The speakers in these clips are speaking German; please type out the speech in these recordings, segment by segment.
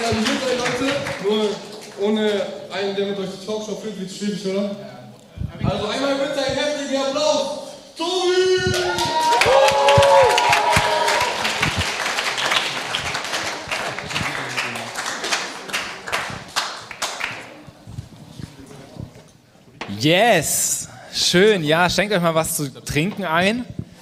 organisiert sein, Leute. Nur ohne einen, der mit euch die Talkshow führt, wird es schwierig, oder? Also einmal bitte einen heftigen Applaus. Tobi! Yes! Schön, ja, schenkt euch mal was zu trinken ein.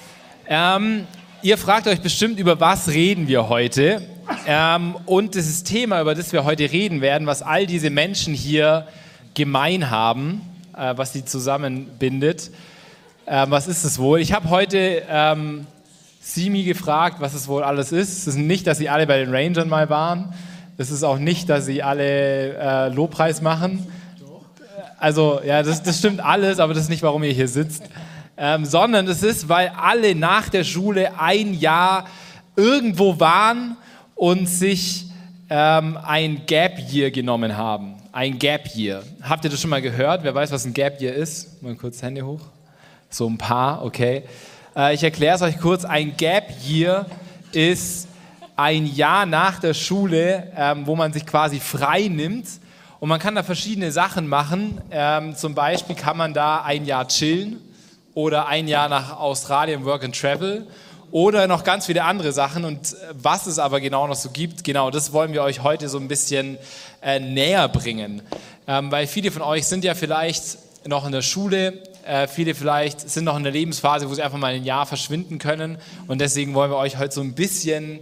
Ihr fragt euch bestimmt, über was reden wir heute. Und das Thema, über das wir heute reden werden, was all diese Menschen hier gemein haben, was sie zusammenbindet. Was ist es wohl? Ich habe heute Simi gefragt, was es wohl alles ist. Es ist nicht, dass sie alle bei den Rangern mal waren. Es ist auch nicht, dass sie alle Lobpreis machen. Also, ja, das stimmt alles, aber das ist nicht, warum ihr hier sitzt. Sondern es ist, weil alle nach der Schule ein Jahr irgendwo waren und sich ein Gap Year genommen haben. Ein Gap Year. Habt ihr das schon mal gehört? Wer weiß, was ein Gap Year ist? Mal kurz Hände hoch. So ein paar, okay. Ich erkläre es euch kurz. Ein Gap Year ist ein Jahr nach der Schule, wo man sich quasi frei nimmt. Und man kann da verschiedene Sachen machen. Zum Beispiel kann man da ein Jahr chillen oder ein Jahr nach Australien Work and Travel oder noch ganz viele andere Sachen. Und was es aber genau noch so gibt, genau das wollen wir euch heute so ein bisschen näher bringen. Weil viele von euch sind ja vielleicht noch in der Schule, viele vielleicht sind noch in der Lebensphase, wo sie einfach mal ein Jahr verschwinden können. Und deswegen wollen wir euch heute so ein bisschen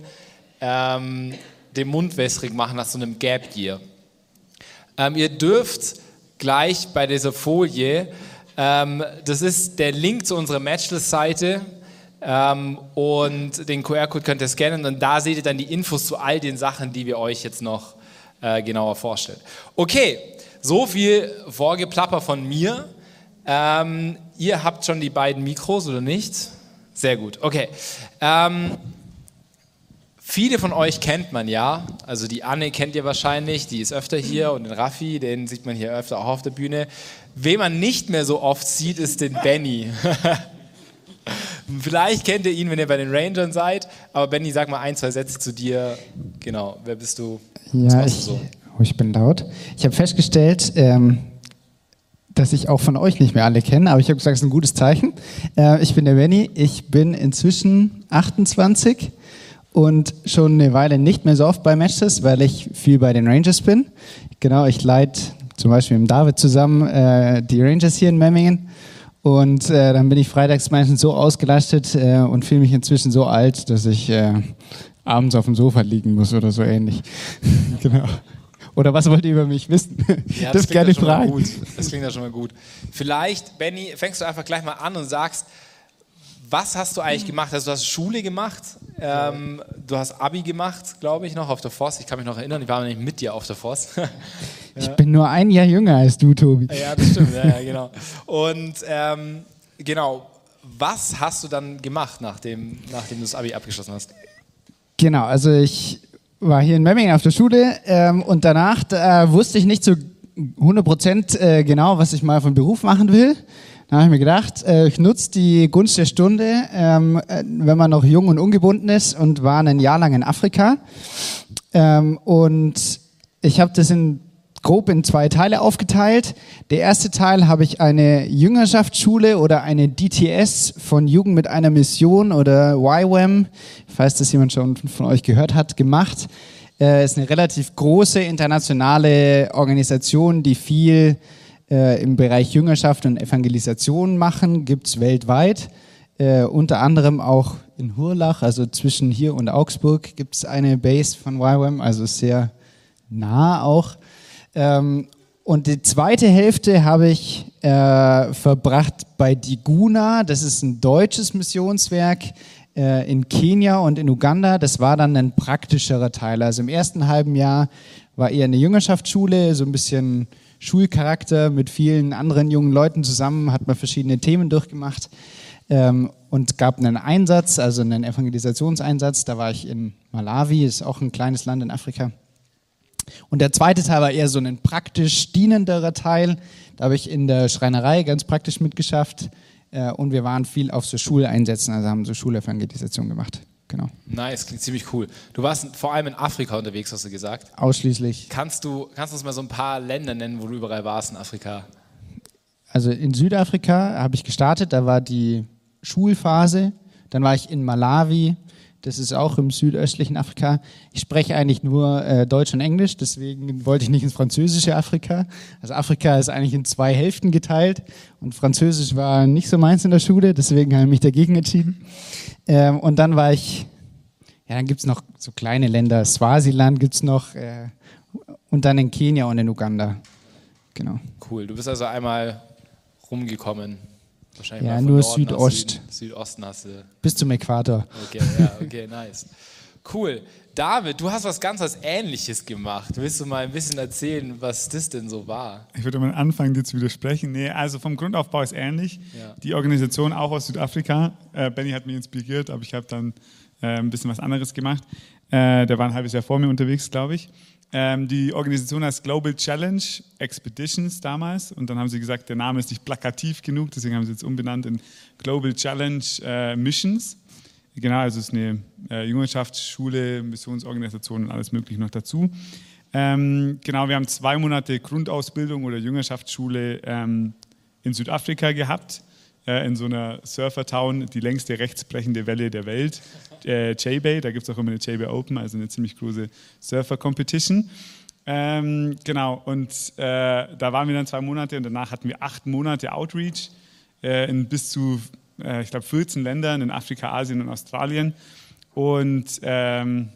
den Mund wässrig machen nach so einem Gap Year. Ihr dürft gleich bei dieser Folie, das ist der Link zu unserer Matchless-Seite und den QR-Code könnt ihr scannen und da seht ihr dann die Infos zu all den Sachen, die wir euch jetzt noch genauer vorstellen. Okay, so viel Vorgeplapper von mir. Ihr habt schon die beiden Mikros, oder nicht? Sehr gut, okay. Viele von euch kennt man ja, also die Anne kennt ihr wahrscheinlich, die ist öfter hier und den Raffi, den sieht man hier öfter auch auf der Bühne. Wen man nicht mehr so oft sieht, ist den Benny. Vielleicht kennt ihr ihn, wenn ihr bei den Rangern seid, aber Benny, sag mal ein, zwei Sätze zu dir. Genau, wer bist du? Ja, ich bin laut. Ich habe festgestellt, dass ich auch von euch nicht mehr alle kenne, aber ich habe gesagt, es ist ein gutes Zeichen. Ich bin der Benny, ich bin inzwischen 28. Und schon eine Weile nicht mehr so oft bei Matches, weil ich viel bei den Rangers bin. Genau, ich leite zum Beispiel mit David zusammen die Rangers hier in Memmingen. Und dann bin ich freitags meistens so ausgelastet und fühle mich inzwischen so alt, dass ich abends auf dem Sofa liegen muss oder so ähnlich. Genau. Oder was wollt ihr über mich wissen? Ja, das gerne fragen. Das klingt ja schon mal gut. Vielleicht, Benny, fängst du einfach gleich mal an und sagst, was hast du eigentlich gemacht? Also du hast Schule gemacht, du hast Abi gemacht, glaube ich, noch auf der Voss. Ich kann mich noch erinnern, ich war nämlich mit dir auf der Voss. Ich bin nur ein Jahr jünger als du, Tobi. Ja, das stimmt, ja, genau. Und genau, was hast du dann gemacht, nachdem du das Abi abgeschlossen hast? Genau, also ich war hier in Memmingen auf der Schule und danach wusste ich nicht so 100% genau, was ich mal von Beruf machen will. Da habe ich mir gedacht, ich nutze die Gunst der Stunde, wenn man noch jung und ungebunden ist und war ein Jahr lang in Afrika. Und ich habe das grob in 2 Teile aufgeteilt. Der erste Teil habe ich eine Jüngerschaftsschule oder eine DTS von Jugend mit einer Mission oder YWAM, falls das jemand schon von euch gehört hat, gemacht. Ist eine relativ große internationale Organisation, die viel im Bereich Jüngerschaft und Evangelisation machen, gibt es weltweit. Unter anderem auch in Hurlach, also zwischen hier und Augsburg, gibt es eine Base von YWAM, also sehr nah auch. Und die zweite Hälfte habe ich verbracht bei Diguna, das ist ein deutsches Missionswerk in Kenia und in Uganda. Das war dann ein praktischerer Teil. Also im ersten halben Jahr war eher eine Jüngerschaftsschule, so ein bisschen Schulcharakter mit vielen anderen jungen Leuten zusammen, hat man verschiedene Themen durchgemacht und gab einen Einsatz, also einen Evangelisationseinsatz. Da war ich in Malawi, ist auch ein kleines Land in Afrika. Und der zweite Teil war eher so ein praktisch dienenderer Teil. Da habe ich in der Schreinerei ganz praktisch mitgeschafft und wir waren viel auf so Schuleinsätzen, also haben so Schulevangelisation gemacht. Genau. Nice, klingt ziemlich cool. Du warst vor allem in Afrika unterwegs, hast du gesagt. Ausschließlich. Kannst du uns mal so ein paar Länder nennen, wo du überall warst in Afrika? Also in Südafrika habe ich gestartet, da war die Schulphase. Dann war ich in Malawi, das ist auch im südöstlichen Afrika. Ich spreche eigentlich nur Deutsch und Englisch, deswegen wollte ich nicht ins französische Afrika. Also Afrika ist eigentlich in 2 Hälften geteilt und Französisch war nicht so meins in der Schule, deswegen habe ich mich dagegen entschieden. Und dann war ich, ja, dann gibt es noch so kleine Länder, Swasiland gibt es noch und dann in Kenia und in Uganda. Genau. Cool, du bist also einmal rumgekommen. Wahrscheinlich Ja, mal von nur Norden nach Südost. Südosten hast du. Bis zum Äquator. Okay, ja, okay, nice. Cool. David, du hast was ganz was Ähnliches gemacht. Willst du mal ein bisschen erzählen, was das denn so war? Ich würde mal anfangen, dir zu widersprechen. Nee, also vom Grundaufbau ist ähnlich. Ja. Die Organisation auch aus Südafrika. Benny hat mich inspiriert, aber ich habe dann ein bisschen was anderes gemacht. Der war ein halbes Jahr vor mir unterwegs, glaube ich. Die Organisation heißt Global Challenge Expeditions damals und dann haben sie gesagt, der Name ist nicht plakativ genug, deswegen haben sie jetzt umbenannt in Global Challenge Missions. Genau, also es ist eine Jüngerschaftsschule, Missionsorganisation und alles mögliche noch dazu. Genau, wir haben 2 Monate Grundausbildung oder Jüngerschaftsschule in Südafrika gehabt, in so einer Surfer-Town, die längste rechtsbrechende Welle der Welt, J-Bay, da gibt es auch immer eine J-Bay Open, also eine ziemlich große Surfer-Competition. Genau, und da waren wir dann 2 Monate und danach hatten wir 8 Monate Outreach in bis zu, ich glaube, 14 Ländern in Afrika, Asien und Australien. Und am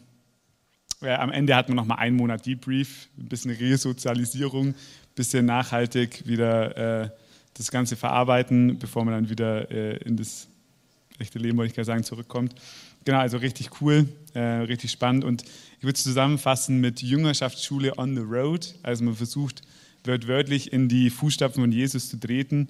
Ende hatten wir nochmal 1 Monat Debrief, ein bisschen Resozialisierung, ein bisschen nachhaltig wieder das Ganze verarbeiten, bevor man dann wieder in das echte Leben, wollte ich gerade sagen, zurückkommt. Genau, also richtig cool, richtig spannend und ich würde es zusammenfassen mit Jüngerschaftsschule on the road. Also man versucht wörtlich in die Fußstapfen von Jesus zu treten.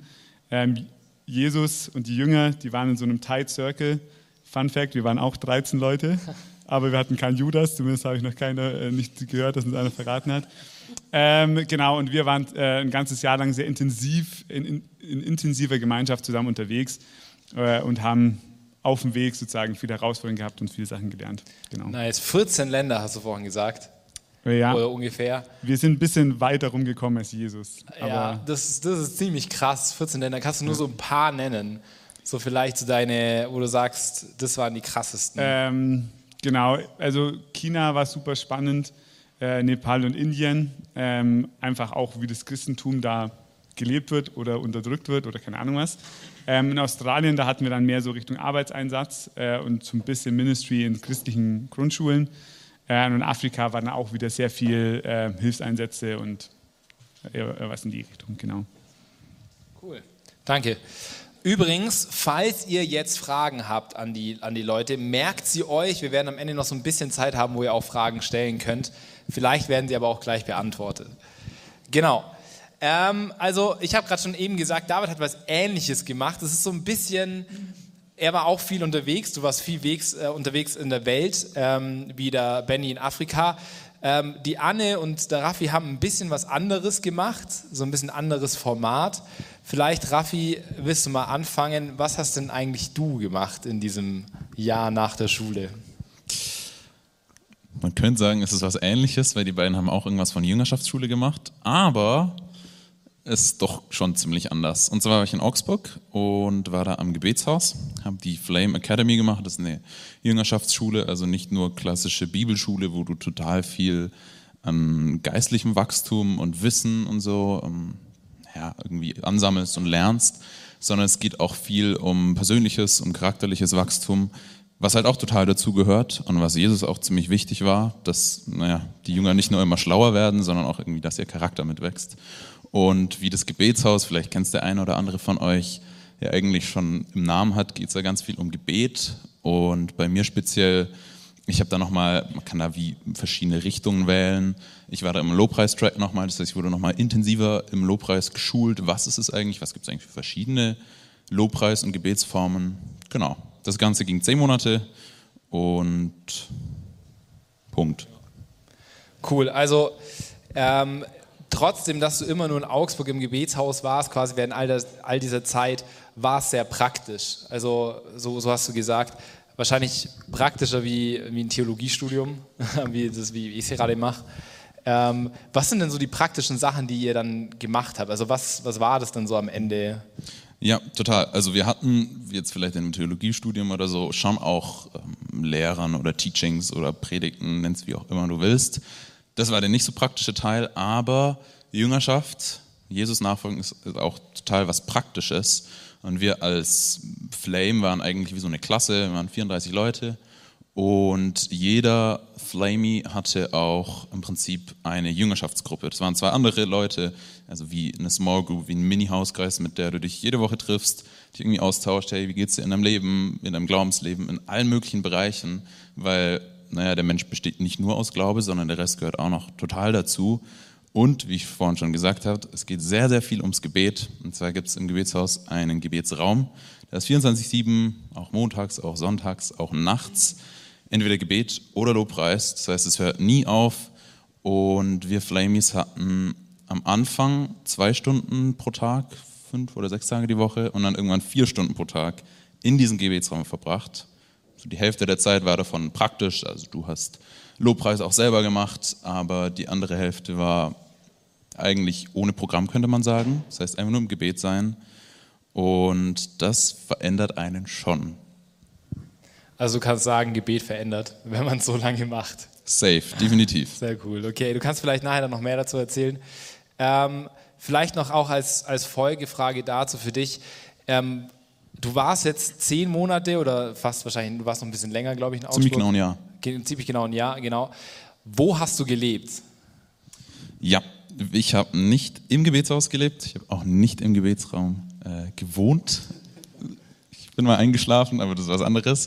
Jesus und die Jünger, die waren in so einem Tight Circle. Fun Fact, wir waren auch 13 Leute, aber wir hatten keinen Judas, zumindest habe ich noch nicht gehört, dass uns einer verraten hat. Genau, und wir waren ein ganzes Jahr lang sehr intensiv, in intensiver Gemeinschaft zusammen unterwegs und haben auf dem Weg sozusagen viele Herausforderungen gehabt und viele Sachen gelernt. Genau. Nice, 14 Länder hast du vorhin gesagt. Ja, Oder ungefähr. wir sind ein bisschen weiter rumgekommen als Jesus. Ja, Aber das ist ziemlich krass. 14 Länder, kannst du nur so ein paar nennen? So vielleicht so deine, wo du sagst, das waren die krassesten. genau, also China war super spannend, Nepal und Indien, einfach auch wie das Christentum da gelebt wird oder unterdrückt wird oder keine Ahnung was. In Australien, da hatten wir dann mehr so Richtung Arbeitseinsatz und so ein bisschen Ministry in christlichen Grundschulen. Und in Afrika waren auch wieder sehr viel Hilfseinsätze und was in die Richtung, genau. Cool, danke. Übrigens, falls ihr jetzt Fragen habt an die Leute, merkt sie euch. Wir werden am Ende noch so ein bisschen Zeit haben, wo ihr auch Fragen stellen könnt. Vielleicht werden sie aber auch gleich beantwortet. Genau. Also ich habe gerade schon eben gesagt, David hat was Ähnliches gemacht. Das ist so ein bisschen, er war auch viel unterwegs. Du warst viel unterwegs in der Welt, wie der Benny in Afrika. Die Anne und der Raffi haben ein bisschen was anderes gemacht, so ein bisschen anderes Format. Vielleicht, Raffi, willst du mal anfangen? Was hast denn eigentlich du gemacht in diesem Jahr nach der Schule? Man könnte sagen, es ist was Ähnliches, weil die beiden haben auch irgendwas von Jüngerschaftsschule gemacht, aber es ist doch schon ziemlich anders. Und zwar war ich in Augsburg und war da am Gebetshaus, habe die Flame Academy gemacht, das ist eine Jüngerschaftsschule, also nicht nur klassische Bibelschule, wo du total viel an geistlichem Wachstum und Wissen und so irgendwie ansammelst und lernst, sondern es geht auch viel um persönliches, um charakterliches Wachstum, was halt auch total dazu gehört und was Jesus auch ziemlich wichtig war, dass die Jünger nicht nur immer schlauer werden, sondern auch irgendwie, dass ihr Charakter mitwächst. Und wie das Gebetshaus, vielleicht kennt es der eine oder andere von euch, ja eigentlich schon im Namen hat, geht es ja ganz viel um Gebet. Und bei mir speziell, ich habe da nochmal, man kann da wie verschiedene Richtungen wählen. Ich war da im Lobpreistrack nochmal, das heißt, ich wurde nochmal intensiver im Lobpreis geschult. Was ist es eigentlich? Was gibt es eigentlich für verschiedene Lobpreis- und Gebetsformen? Genau. Das Ganze ging 10 Monate und Punkt. Cool, also trotzdem, dass du immer nur in Augsburg im Gebetshaus warst, quasi während all dieser Zeit, war es sehr praktisch. Also so hast du gesagt, wahrscheinlich praktischer wie ein Theologiestudium, wie ich es gerade mache. Was sind denn so die praktischen Sachen, die ihr dann gemacht habt? Also was war das dann so am Ende? Ja, total. Also wir hatten jetzt vielleicht in einem Theologiestudium oder so schon auch Lehrern oder Teachings oder Predigten, nenn's wie auch immer du willst. Das war der nicht so praktische Teil, aber Jüngerschaft, Jesus nachfolgen ist auch total was Praktisches. Und wir als Flame waren eigentlich wie so eine Klasse, wir waren 34 Leute. Und jeder Flamey hatte auch im Prinzip eine Jüngerschaftsgruppe. Das waren 2 andere Leute, also wie eine Small Group, wie ein Mini-Hauskreis, mit der du dich jede Woche triffst, dich irgendwie austauscht, hey, wie geht's dir in deinem Leben, in deinem Glaubensleben, in allen möglichen Bereichen, weil, der Mensch besteht nicht nur aus Glaube, sondern der Rest gehört auch noch total dazu. Und, wie ich vorhin schon gesagt habe, es geht sehr, sehr viel ums Gebet. Und zwar gibt es im Gebetshaus einen Gebetsraum, der ist 24/7, auch montags, auch sonntags, auch nachts, entweder Gebet oder Lobpreis, das heißt, es hört nie auf. Und wir Flamies hatten am Anfang 2 Stunden pro Tag, 5 oder 6 Tage die Woche und dann irgendwann 4 Stunden pro Tag in diesem Gebetsraum verbracht. Also die Hälfte der Zeit war davon praktisch, also du hast Lobpreis auch selber gemacht, aber die andere Hälfte war eigentlich ohne Programm, könnte man sagen. Das heißt, einfach nur im Gebet sein und das verändert einen schon. Also du kannst sagen, Gebet verändert, wenn man es so lange macht. Safe, definitiv. Sehr cool. Okay, du kannst vielleicht nachher noch mehr dazu erzählen. Vielleicht noch auch als Folgefrage dazu für dich. Du warst jetzt 10 Monate oder fast wahrscheinlich, du warst noch ein bisschen länger, glaube ich, in Augsburg. Ziemlich genau ein Jahr. Ziemlich genau ein Jahr, genau. Wo hast du gelebt? Ja, ich habe nicht im Gebetshaus gelebt, ich habe auch nicht im Gebetsraum gewohnt. Ich bin mal eingeschlafen, aber das ist was anderes.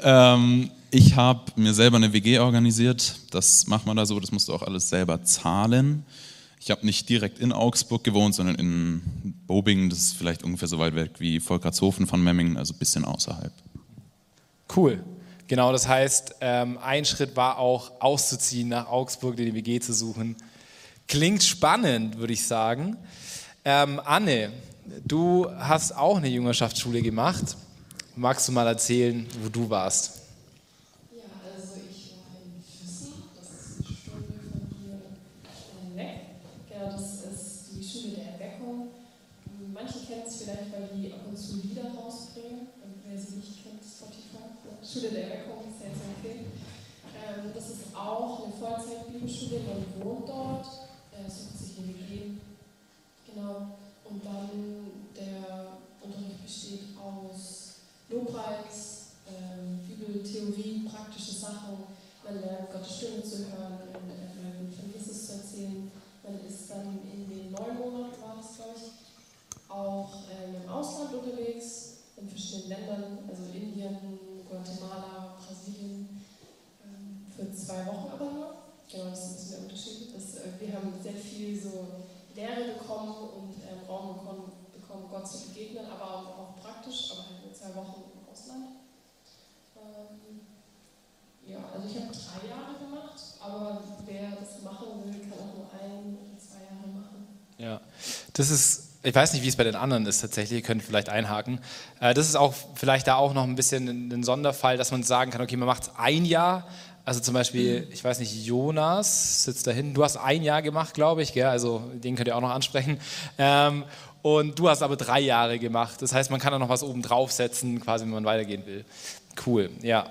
Ich habe mir selber eine WG organisiert, das macht man da so, das musst du auch alles selber zahlen. Ich habe nicht direkt in Augsburg gewohnt, sondern in Bobingen, das ist vielleicht ungefähr so weit weg wie Volkertshofen von Memmingen, also ein bisschen außerhalb. Cool. Genau, das heißt, ein Schritt war auch auszuziehen, nach Augsburg die WG zu suchen. Klingt spannend, würde ich sagen. Anne, du hast auch eine Jüngerschaftsschule gemacht. Magst du mal erzählen, wo du warst? Ja, also ich war in Füssen, das ist eine Stunde von hier weg. Genau, das ist die Schule der Erweckung. Manche kennen es vielleicht, weil die ab und zu Lieder rausbringen. Und wer sie nicht kennt, Spotify. Schule der Erweckung, sehr, sehr okay. Das ist auch eine Vollzeit-Bibelschule, man wohnt dort, sucht sich eine WG. Genau. Und dann der Unterricht besteht aus Lobpreis, Bibeltheorie, praktische Sachen. Man lernt Gottes Stimme zu hören, man lernt von Jesus zu erzählen. Man ist dann in den 9 Monaten, war das glaube ich, auch im Ausland unterwegs, in verschiedenen Ländern, also Indien, Guatemala, Brasilien, für 2 Wochen aber nur. Genau, das ist ein bisschen der Unterschied. Wir haben sehr viel so Lehre bekommen und Raum bekommen, Gott zu begegnen, aber auch praktisch, aber halt nur 2 Wochen im Ausland. Ja, also ich habe 3 Jahre gemacht, aber wer das machen will, kann auch nur 1 oder 2 Jahre machen. Ja, das ist, ich weiß nicht, wie es bei den anderen ist tatsächlich, ihr könnt vielleicht einhaken. Das ist auch vielleicht da auch noch ein bisschen ein Sonderfall, dass man sagen kann, okay, man macht es 1 Jahr, also zum Beispiel, ich weiß nicht, Jonas sitzt da hinten, du hast 1 Jahr gemacht, glaube ich, gell? Also den könnt ihr auch noch ansprechen. Und du hast aber 3 Jahre gemacht, das heißt, man kann da noch was oben draufsetzen, quasi, wenn man weitergehen will. Cool, ja.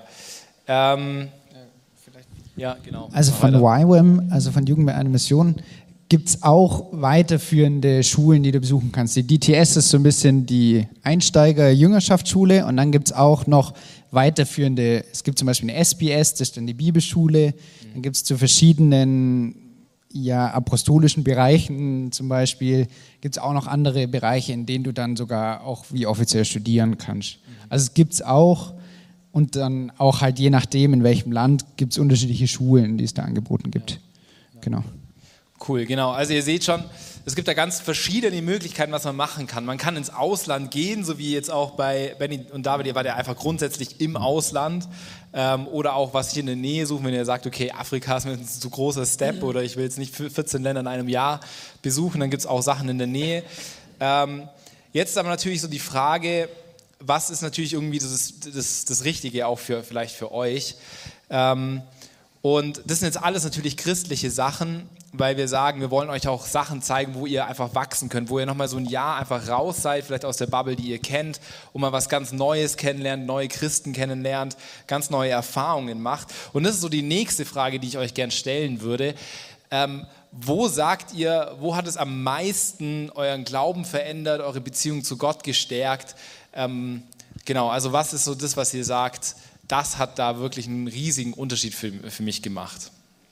Ja, genau. Also von YWAM, also von Jugend mit einer Mission, gibt es auch weiterführende Schulen, die du besuchen kannst. Die DTS ist so ein bisschen die Einsteiger-Jüngerschaftsschule und dann gibt es auch noch weiterführende, es gibt zum Beispiel eine SBS, das ist dann die Bibelschule, dann gibt es zu verschiedenen apostolischen Bereichen zum Beispiel, gibt es auch noch andere Bereiche, in denen du dann sogar auch wie offiziell studieren kannst. Also es gibt es auch und dann auch halt je nachdem, in welchem Land, gibt es unterschiedliche Schulen, die es da angeboten gibt. Genau. Cool, genau. Also ihr seht schon, es gibt da ganz verschiedene Möglichkeiten, was man machen kann. Man kann ins Ausland gehen, so wie jetzt auch bei Benny und David, ihr wart ja einfach grundsätzlich im Ausland oder auch was hier in der Nähe suchen, wenn ihr sagt, okay, Afrika ist mir ein zu großer Step oder ich will jetzt nicht 14 Länder in einem Jahr besuchen, dann gibt es auch Sachen in der Nähe. Jetzt aber natürlich so die Frage, was ist natürlich irgendwie das Richtige auch vielleicht für euch. Und das sind jetzt alles natürlich christliche Sachen, weil wir sagen, wir wollen euch auch Sachen zeigen, wo ihr einfach wachsen könnt, wo ihr nochmal so ein Jahr einfach raus seid, vielleicht aus der Bubble, die ihr kennt, und mal was ganz Neues kennenlernt, neue Christen kennenlernt, ganz neue Erfahrungen macht. Und das ist so die nächste Frage, die ich euch gern stellen würde. Wo sagt ihr, wo hat es am meisten euren Glauben verändert, eure Beziehung zu Gott gestärkt? Genau, also was ist so das, was ihr sagt, das hat da wirklich einen riesigen Unterschied für mich gemacht?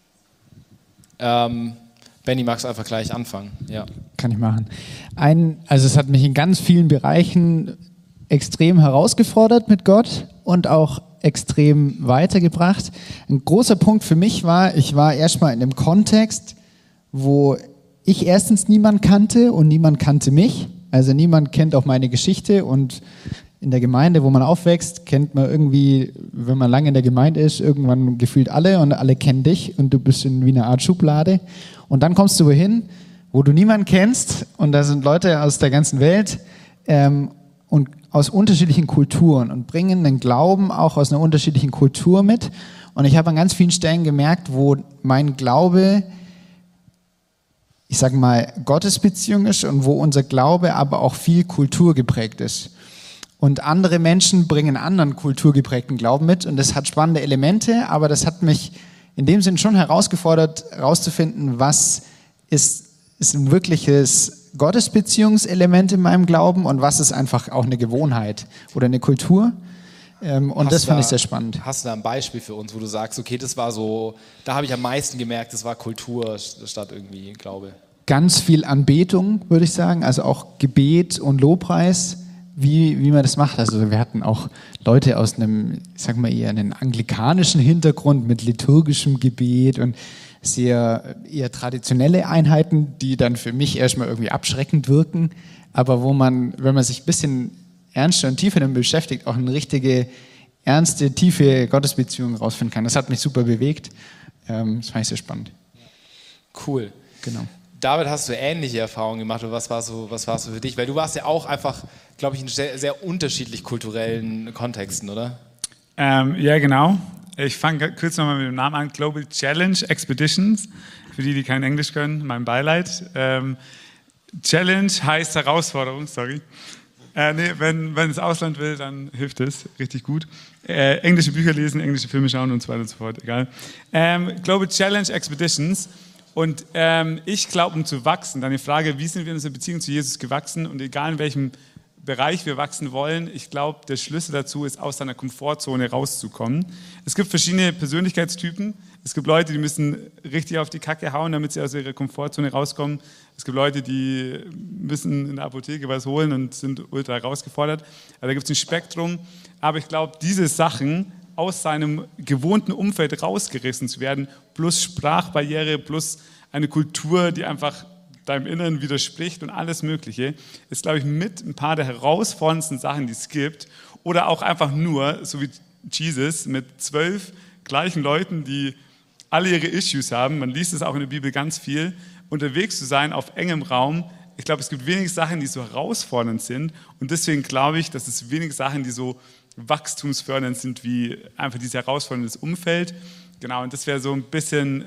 Benni, magst du einfach gleich anfangen? Ja. Kann ich machen. Also es hat mich in ganz vielen Bereichen extrem herausgefordert mit Gott und auch extrem weitergebracht. Ein großer Punkt für mich war, ich war erstmal in einem Kontext, wo ich erstens niemand kannte und niemand kannte mich. Also niemand kennt auch meine Geschichte, und in der Gemeinde, wo man aufwächst, kennt man irgendwie, wenn man lange in der Gemeinde ist, irgendwann gefühlt alle, und alle kennen dich und du bist in wie eine Art Schublade. Und dann kommst du wohin, wo du niemanden kennst, und da sind Leute aus der ganzen Welt und aus unterschiedlichen Kulturen und bringen den Glauben auch aus einer unterschiedlichen Kultur mit. Und ich habe an ganz vielen Stellen gemerkt, wo mein Glaube, ich sage mal, Gottesbeziehung ist und wo unser Glaube aber auch viel kulturgeprägt ist. Und andere Menschen bringen anderen kulturgeprägten Glauben mit, und das hat spannende Elemente, aber das hat mich in dem Sinn schon herausgefordert, herauszufinden, was ist ein wirkliches Gottesbeziehungselement in meinem Glauben und was ist einfach auch eine Gewohnheit oder eine Kultur. Und das fand ich sehr spannend. Hast du da ein Beispiel für uns, wo du sagst, okay, das war so, da habe ich am meisten gemerkt, das war Kultur statt irgendwie Glaube? Ganz viel Anbetung, würde ich sagen, also auch Gebet und Lobpreis. Wie man das macht. Also wir hatten auch Leute aus einem, ich sag mal, eher einen anglikanischen Hintergrund mit liturgischem Gebet und sehr eher traditionelle Einheiten, die dann für mich erstmal irgendwie abschreckend wirken, aber wo man, wenn man sich ein bisschen ernster und tiefer damit beschäftigt, auch eine richtige, ernste, tiefe Gottesbeziehung rausfinden kann. Das hat mich super bewegt. Das fand ich sehr spannend. Cool. Genau. David, hast du ähnliche Erfahrungen gemacht, oder was war so für dich? Weil du warst ja auch einfach, glaube ich, in sehr, sehr unterschiedlich kulturellen Kontexten, oder? Ja, genau. Ich fange kurz nochmal mit dem Namen an. Global Challenge Expeditions. Für die kein Englisch können, mein Beileid. Challenge heißt Herausforderung, sorry. Wenn das Ausland will, dann hilft es richtig gut. Englische Bücher lesen, englische Filme schauen und so weiter und so fort, egal. Global Challenge Expeditions. Und ich glaube, um zu wachsen, dann die Frage, wie sind wir in unserer Beziehung zu Jesus gewachsen, und egal in welchem Bereich wir wachsen wollen, ich glaube, der Schlüssel dazu ist, aus seiner Komfortzone rauszukommen. Es gibt verschiedene Persönlichkeitstypen. Es gibt Leute, die müssen richtig auf die Kacke hauen, damit sie aus ihrer Komfortzone rauskommen. Es gibt Leute, die müssen in der Apotheke was holen und sind ultra herausgefordert. Also da gibt es ein Spektrum. Aber ich glaube, diese Sachen, aus seinem gewohnten Umfeld rausgerissen zu werden, plus Sprachbarriere, plus eine Kultur, die einfach deinem Inneren widerspricht und alles Mögliche, ist, glaube ich, mit ein paar der herausforderndsten Sachen, die es gibt. Oder auch einfach nur, so wie Jesus, mit 12 gleichen Leuten, die alle ihre Issues haben, man liest es auch in der Bibel ganz viel, unterwegs zu sein auf engem Raum. Ich glaube, es gibt wenig Sachen, die so herausfordernd sind, und deswegen glaube ich, dass es wenig Sachen, die so wachstumsfördernd sind, wie einfach dieses herausfordernde Umfeld. Genau, und das wäre so ein bisschen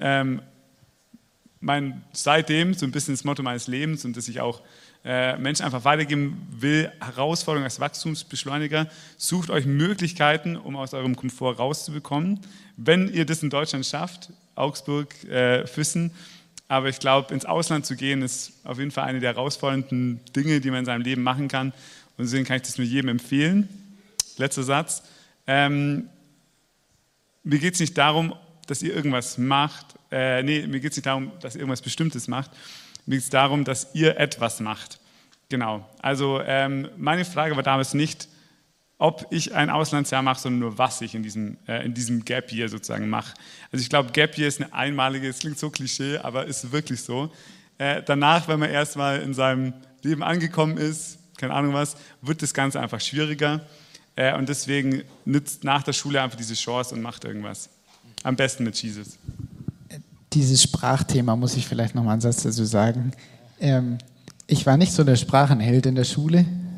seitdem so ein bisschen das Motto meines Lebens, und dass ich auch Menschen einfach weitergeben will: Herausforderung als Wachstumsbeschleuniger. Sucht euch Möglichkeiten, um aus eurem Komfort rauszubekommen. Wenn ihr das in Deutschland schafft, Augsburg, Füssen, aber ich glaube, ins Ausland zu gehen, ist auf jeden Fall eine der herausfordernden Dinge, die man in seinem Leben machen kann, und deswegen kann ich das nur jedem empfehlen. Letzter Satz. Mir geht es nicht darum, dass ihr irgendwas macht. Mir geht es nicht darum, dass ihr irgendwas Bestimmtes macht. Mir geht es darum, dass ihr etwas macht. Genau. Also meine Frage war damals nicht, ob ich ein Auslandsjahr mache, sondern nur, was ich in diesem Gap Year sozusagen mache. Also ich glaube, Gap Year ist eine einmalige, es klingt so Klischee, aber ist wirklich so. Danach, wenn man erstmal in seinem Leben angekommen ist, keine Ahnung was, wird das Ganze einfach schwieriger. Und deswegen nützt nach der Schule einfach diese Chance und macht irgendwas. Am besten mit Jesus. Dieses Sprachthema muss ich vielleicht noch mal einen Satz dazu sagen. Ich war nicht so der Sprachenheld in der Schule.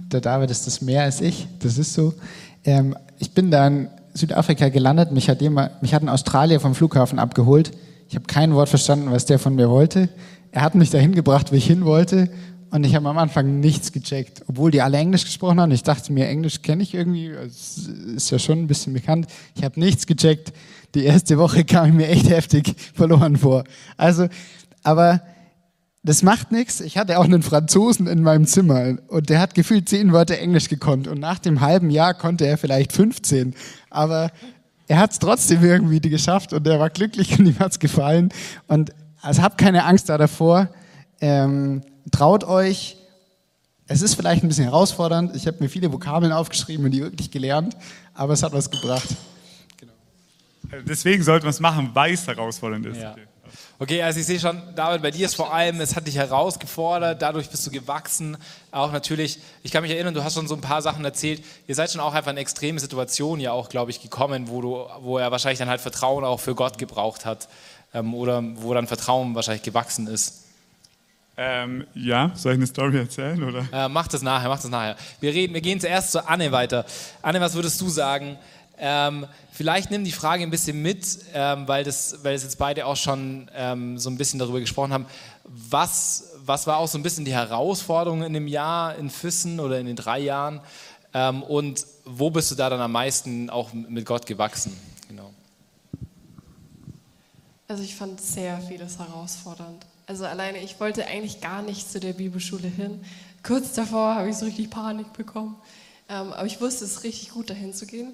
der David ist das mehr als ich, das ist so. Ich bin da in Südafrika gelandet, mich hat ein Australier vom Flughafen abgeholt. Ich habe kein Wort verstanden, was der von mir wollte. Er hat mich dahin gebracht, wo ich hin wollte. Und ich habe am Anfang nichts gecheckt, obwohl die alle Englisch gesprochen haben. Ich dachte mir, Englisch kenne ich irgendwie, es ist ja schon ein bisschen bekannt. Ich habe nichts gecheckt. Die erste Woche kam ich mir echt heftig verloren vor. Also, aber das macht nichts. Ich hatte auch einen Franzosen in meinem Zimmer und der hat gefühlt 10 Wörter Englisch gekonnt. Und nach dem halben Jahr konnte er vielleicht 15. Aber er hat es trotzdem irgendwie geschafft und er war glücklich und ihm hat es gefallen. Und also habt keine Angst davor. Traut euch. Es ist vielleicht ein bisschen herausfordernd. Ich habe mir viele Vokabeln aufgeschrieben und die wirklich gelernt, aber es hat was gebracht. Also deswegen sollte man es machen, weil es herausfordernd ist. Ja. Okay, also ich sehe schon, David, bei dir ist vor allem, es hat dich herausgefordert, dadurch bist du gewachsen. Auch natürlich, ich kann mich erinnern, du hast schon so ein paar Sachen erzählt. Ihr seid schon auch einfach in extreme Situationen ja auch, glaube ich, gekommen, wo er wahrscheinlich dann halt Vertrauen auch für Gott gebraucht hat oder wo dann Vertrauen wahrscheinlich gewachsen ist. Ja, soll ich eine Story erzählen? Oder? Mach das nachher. Wir gehen zuerst zu Anne weiter. Anne, was würdest du sagen? Vielleicht nimm die Frage ein bisschen mit, weil es jetzt beide auch schon so ein bisschen darüber gesprochen haben. Was war auch so ein bisschen die Herausforderung in dem Jahr in Füssen oder in den 3 Jahren? Und wo bist du da dann am meisten auch mit Gott gewachsen? Genau. Also ich fand sehr vieles herausfordernd. Also alleine, ich wollte eigentlich gar nicht zu der Bibelschule hin. Kurz davor habe ich so richtig Panik bekommen. Aber ich wusste, es ist richtig gut, dahin zu gehen.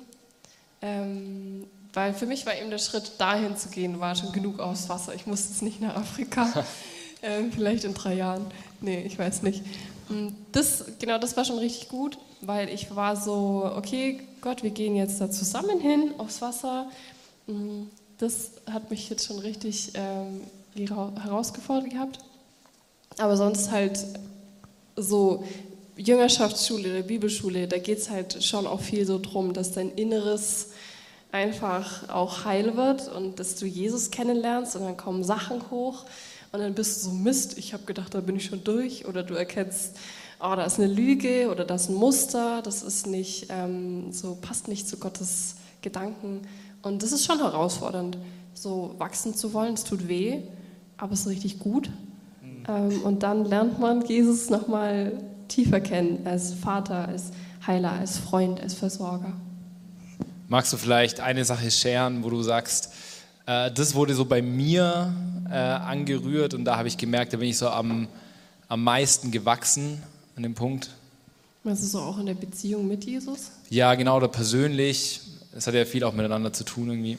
Weil für mich war eben der Schritt, dahin zu gehen, war schon genug aufs Wasser. Ich musste jetzt nicht nach Afrika, vielleicht in 3 Jahren. Nee, ich weiß nicht. Das war schon richtig gut, weil ich war so, okay, Gott, wir gehen jetzt da zusammen hin aufs Wasser. Das hat mich jetzt schon richtig herausgefordert gehabt. Aber sonst halt so Jüngerschaftsschule oder Bibelschule, da geht es halt schon auch viel so drum, dass dein Inneres einfach auch heil wird und dass du Jesus kennenlernst und dann kommen Sachen hoch und dann bist du so, Mist, ich habe gedacht, da bin ich schon durch, oder du erkennst, oh, da ist eine Lüge oder da ist ein Muster, das ist nicht so, passt nicht zu Gottes Gedanken, und das ist schon herausfordernd, so wachsen zu wollen. Es tut weh, aber es ist richtig gut. Und dann lernt man Jesus nochmal tiefer kennen, als Vater, als Heiler, als Freund, als Versorger. Magst du vielleicht eine Sache scheren, wo du sagst, das wurde so bei mir angerührt und da habe ich gemerkt, da bin ich so am meisten gewachsen an dem Punkt? Meinst du so auch in der Beziehung mit Jesus? Ja, genau, oder persönlich. Es hat ja viel auch miteinander zu tun irgendwie.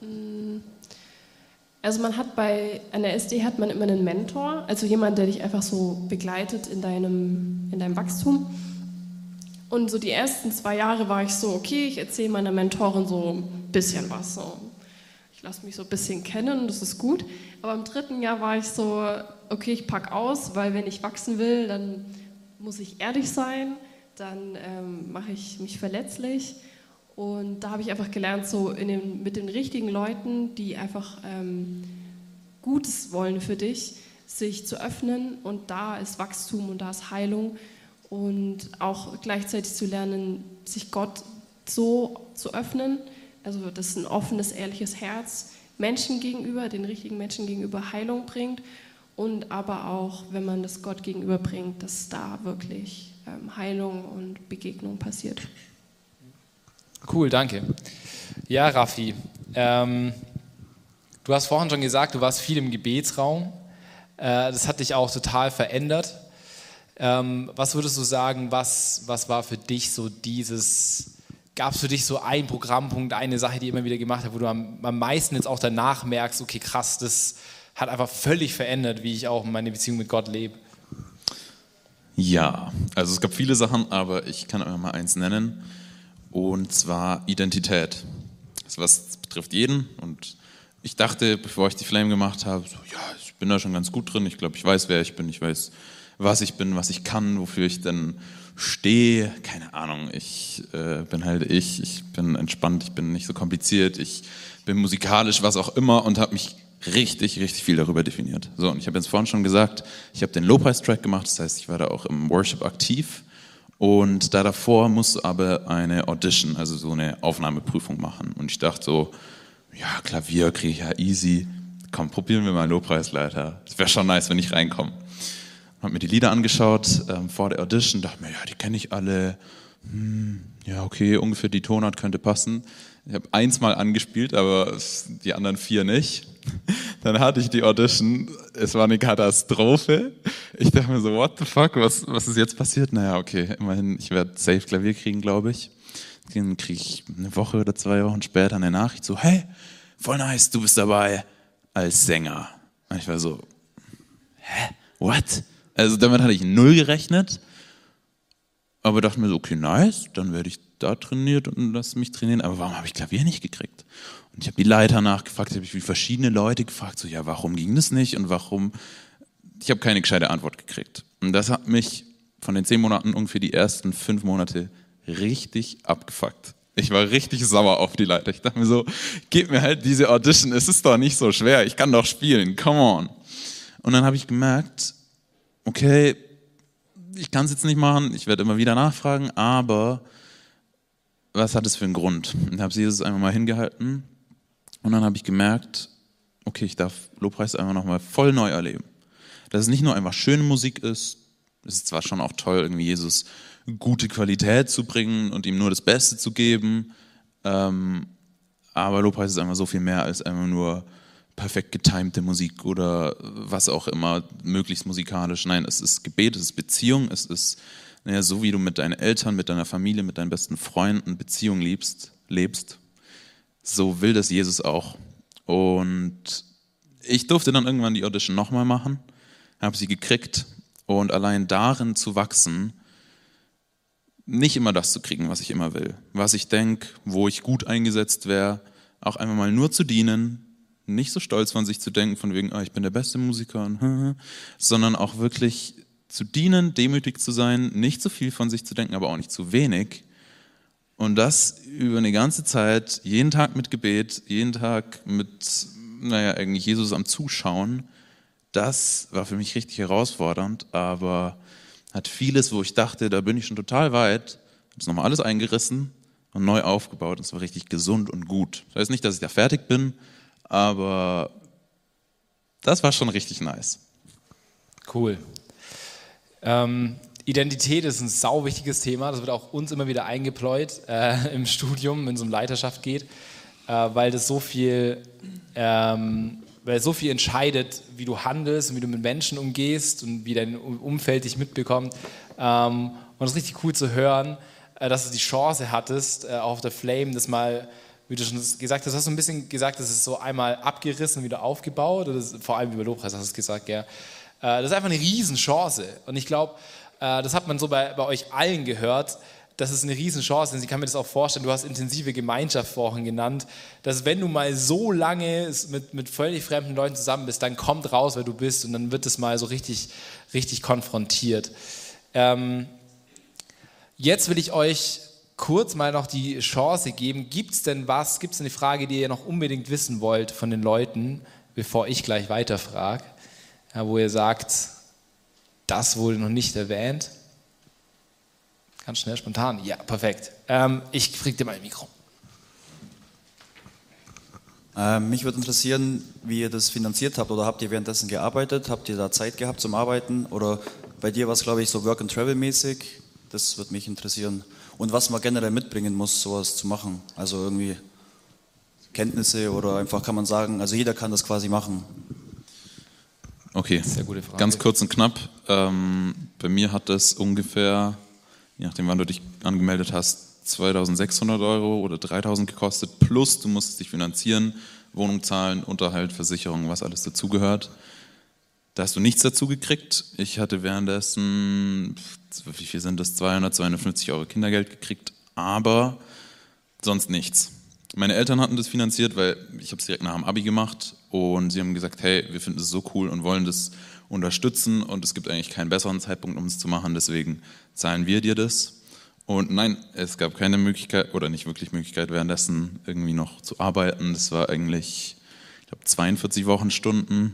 Also man hat an der SD hat man immer einen Mentor, also jemand, der dich einfach so begleitet in deinem Wachstum. Und so die ersten 2 Jahre war ich so, okay, ich erzähle meiner Mentorin so ein bisschen was. So. Ich lasse mich so ein bisschen kennen, das ist gut. Aber im 3. Jahr war ich so, okay, ich packe aus, weil wenn ich wachsen will, dann muss ich ehrlich sein, dann mache ich mich verletzlich. Und da habe ich einfach gelernt, so mit den richtigen Leuten, die einfach Gutes wollen für dich, sich zu öffnen. Und da ist Wachstum und da ist Heilung. Und auch gleichzeitig zu lernen, sich Gott so zu öffnen. Also das ist ein offenes, ehrliches Herz Menschen gegenüber, den richtigen Menschen gegenüber Heilung bringt. Und aber auch, wenn man das Gott gegenüber bringt, dass da wirklich Heilung und Begegnung passiert. Cool, danke. Ja, Raffi, du hast vorhin schon gesagt, du warst viel im Gebetsraum. Das hat dich auch total verändert. Was würdest du sagen, was war für dich so gab es für dich so einen Programmpunkt, eine Sache, die ihr immer wieder gemacht habt, wo du am meisten jetzt auch danach merkst, okay, krass, das hat einfach völlig verändert, wie ich auch meine Beziehung mit Gott lebe? Ja, also es gab viele Sachen, aber ich kann euch mal eins nennen. Und zwar Identität. Das betrifft jeden. Und ich dachte, bevor ich die Flame gemacht habe, so, ja, ich bin da schon ganz gut drin. Ich glaube, ich weiß, wer ich bin. Ich weiß, was ich bin, was ich kann, wofür ich denn stehe. Keine Ahnung. Ich bin halt ich bin entspannt. Ich bin nicht so kompliziert. Ich bin musikalisch, was auch immer. Und habe mich richtig, richtig viel darüber definiert. So, und ich habe jetzt vorhin schon gesagt, ich habe den Lobpreis-Track gemacht. Das heißt, ich war da auch im Worship aktiv. Und davor musst du aber eine Audition, also so eine Aufnahmeprüfung machen. Und ich dachte so, ja, Klavier kriege ich ja easy. Komm, probieren wir mal Lobpreisleiter. Das wäre schon nice, wenn ich reinkomme. Hab mir die Lieder angeschaut vor der Audition, dachte mir, ja, die kenne ich alle. Ja, okay, ungefähr die Tonart könnte passen. Ich habe 1 Mal angespielt, aber die anderen 4 nicht. Dann hatte ich die Audition, es war eine Katastrophe. Ich dachte mir so, what the fuck, was ist jetzt passiert? Naja, okay, immerhin, ich werde safe Klavier kriegen, glaube ich. Dann kriege ich eine Woche oder 2 Wochen später eine Nachricht so, hey, voll nice, du bist dabei als Sänger. Und ich war so, hä, what? Also damit hatte ich 0 gerechnet. Aber dachte mir so, okay, nice, dann werde ich da trainiert und lass mich trainieren. Aber warum habe ich Klavier nicht gekriegt? Und ich habe die Leiter nachgefragt, habe ich wie verschiedene Leute gefragt, so, ja, warum ging das nicht und warum? Ich habe keine gescheite Antwort gekriegt. Und das hat mich von den 10 Monaten ungefähr die ersten 5 Monate richtig abgefuckt. Ich war richtig sauer auf die Leiter. Ich dachte mir so, gebt mir halt diese Audition, es ist doch nicht so schwer, ich kann doch spielen, come on. Und dann habe ich gemerkt, okay, ich kann es jetzt nicht machen, ich werde immer wieder nachfragen, aber was hat es für einen Grund? Ich habe Jesus einmal mal hingehalten und dann habe ich gemerkt, okay, ich darf Lobpreis einfach nochmal voll neu erleben. Dass es nicht nur einfach schöne Musik ist, es ist zwar schon auch toll, irgendwie Jesus gute Qualität zu bringen und ihm nur das Beste zu geben, aber Lobpreis ist einfach so viel mehr als einfach nur perfekt getimte Musik oder was auch immer, möglichst musikalisch. Nein, es ist Gebet, es ist Beziehung, es ist so, wie du mit deinen Eltern, mit deiner Familie, mit deinen besten Freunden Beziehung lebst, so will das Jesus auch. Und ich durfte dann irgendwann die Audition nochmal machen, habe sie gekriegt und allein darin zu wachsen, nicht immer das zu kriegen, was ich immer will, was ich denke, wo ich gut eingesetzt wäre, auch einfach mal nur zu dienen, nicht so stolz von sich zu denken, von wegen, ich bin der beste Musiker, sondern auch wirklich zu dienen, demütig zu sein, nicht zu viel von sich zu denken, aber auch nicht zu wenig. Und das über eine ganze Zeit, jeden Tag mit Gebet, jeden Tag mit, eigentlich Jesus am Zuschauen, das war für mich richtig herausfordernd, aber hat vieles, wo ich dachte, da bin ich schon total weit, das nochmal alles eingerissen und neu aufgebaut. Und es war richtig gesund und gut. Das heißt nicht, dass ich da fertig bin, aber das war schon richtig nice. Cool. Identität ist ein sau wichtiges Thema. Das wird auch uns immer wieder eingepläut im Studium, wenn es um Leiterschaft geht, weil das so viel entscheidet, wie du handelst und wie du mit Menschen umgehst und wie dein Umfeld dich mitbekommt. Und es ist richtig cool zu hören, dass du die Chance hattest, auch auf der Flame das mal, wie du schon gesagt hast, ein bisschen gesagt, das ist so einmal abgerissen und wieder aufgebaut, oder vor allem über Lobpreis hast du es gesagt, ja. Das ist einfach eine Riesenchance. Und ich glaube, das hat man so bei euch allen gehört, das ist eine Riesenchance, denn ich kann mir das auch vorstellen, du hast intensive Gemeinschaft vorhin genannt, dass wenn du mal so lange mit völlig fremden Leuten zusammen bist, dann kommt raus, wer du bist und dann wird es mal so richtig, richtig konfrontiert. Jetzt will ich euch kurz mal noch die Chance geben, gibt es denn eine Frage, die ihr noch unbedingt wissen wollt von den Leuten, bevor ich gleich weiterfrage, wo ihr sagt, das wurde noch nicht erwähnt? Ganz schnell, spontan. Ja, perfekt. Ich krieg dir mal ein Mikro. Mich würde interessieren, wie ihr das finanziert habt. Oder habt ihr währenddessen gearbeitet? Habt ihr da Zeit gehabt zum Arbeiten? Oder bei dir war es, glaube ich, so Work-and-Travel-mäßig. Das würde mich interessieren. Und was man generell mitbringen muss, sowas zu machen. Also irgendwie Kenntnisse oder einfach kann man sagen, also jeder kann das quasi machen. Okay, sehr gute Frage. Ganz kurz und knapp. Bei mir hat das ungefähr, je nachdem wann du dich angemeldet hast, 2.600 € oder 3.000 gekostet, plus du musstest dich finanzieren, Wohnung zahlen, Unterhalt, Versicherung, was alles dazugehört. Da hast du nichts dazu gekriegt. Ich hatte währenddessen, wie viel sind das, 250 € Kindergeld gekriegt, aber sonst nichts. Meine Eltern hatten das finanziert, weil ich habe es direkt nach dem Abi gemacht und sie haben gesagt, hey, wir finden es so cool und wollen das unterstützen und es gibt eigentlich keinen besseren Zeitpunkt, um es zu machen, deswegen zahlen wir dir das. Und nein, es gab keine Möglichkeit oder nicht wirklich Möglichkeit, währenddessen irgendwie noch zu arbeiten. Das war eigentlich, ich glaube, 42 Wochenstunden.